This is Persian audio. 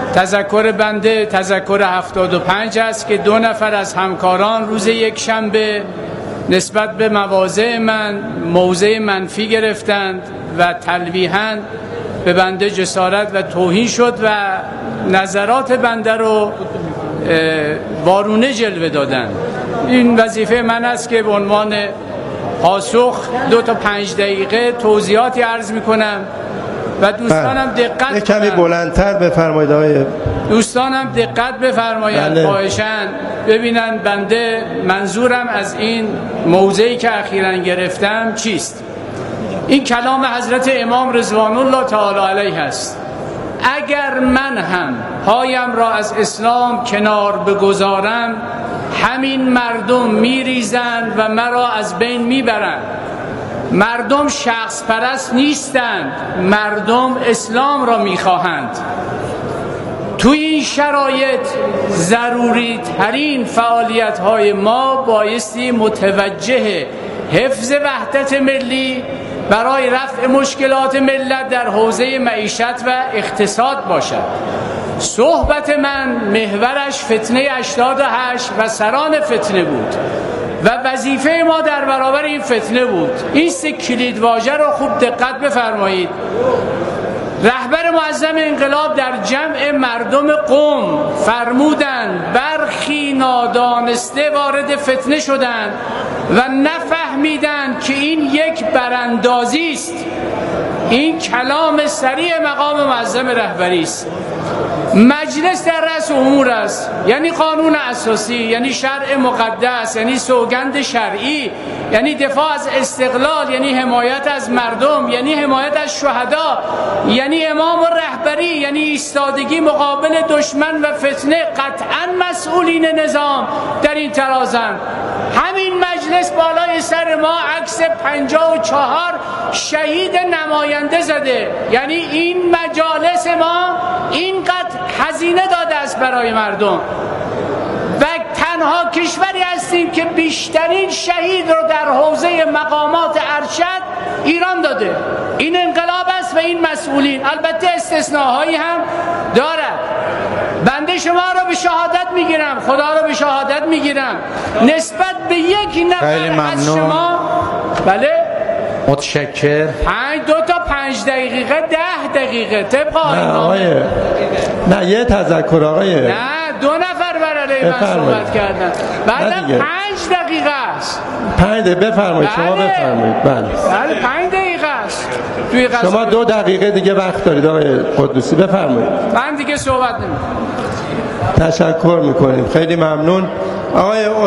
تذکر بنده تذکر 75 است که 2 نفر از همکاران روز یک شنبه نسبت به مواضع من موضع منفی گرفتند و تلویحاً به بنده جسارت و توهین شد و نظرات بنده رو وارونه جلوه دادند. این وظیفه من است که به عنوان پاسخ 2 تا 5 دقیقه توضیحاتی عرض میکنم و دوستانم دقت کمی بلندتر بفرمایید آقای دوستانم دقت بفرمایند خواهشاً ببینن بنده منظورم از این موضعی که اخیراً گرفتم چیست. این کلام حضرت امام رضوان الله تعالی علیه است. اگر من هم پایم را از اسلام کنار بگذارم همین مردم میریزند و مرا از بین میبرند. مردم شخص پرست نیستند، مردم اسلام را میخواهند. توی این شرایط ضروری ترین فعالیت های ما بایستی متوجه حفظ وحدت ملی برای رفع مشکلات ملت در حوزه معیشت و اقتصاد باشد. صحبت من محورش فتنه 88 و سران فتنه بود و وظیفه ما در برابر این فتنه بود. این 3 کلیدواژه رو خوب دقت بفرمایید. رهبر معظم انقلاب در جمع مردم قم فرمودند برخی نادانسته وارد فتنه شدند و نفهمیدند که این یک براندازی است. این کلام سریع مقام معظم رهبری است. مجلس در رأس امور است، یعنی قانون اساسی، یعنی شرع مقدس، یعنی سوگند شرعی، یعنی دفاع از استقلال، یعنی حمایت از مردم، یعنی حمایت از شهدا، یعنی امام و رهبری، یعنی ایستادگی مقابل دشمن و فتنه. قطعا مسئولین نظام در این ترازند. همین مجلس بالای سر ما عکس 54 شهید نماینده زده. یعنی این مجالس ما اینقدر هزینه داده است برای مردم و تنها کشوری هستیم که بیشترین شهید رو در حوزه مقامات ارشد ایران داده. این انقلاب است و این مسئولین. البته استثناهایی هم دارد. بنده شما رو به شهادت میگیرم، خدا رو به شهادت میگیرم نسبت به یک نفر از شما. بله متشکر. 2 تا 5 دقیقه 10 دقیقه طبق آیین. نه یه تذکر آقای. نه 2 نفر بر علیه من صحبت کردن. بعدم 5 دقیقه است. 5 دقیقه بفرمایید. شما بفرمایید. بله 5 دقیقه است. شما 2 دقیقه دیگه وقت دارید آقای قدوسی، بفرمایید. من دیگه صحبت نمی‌کنم. تشکر میکنیم، خیلی ممنون آقای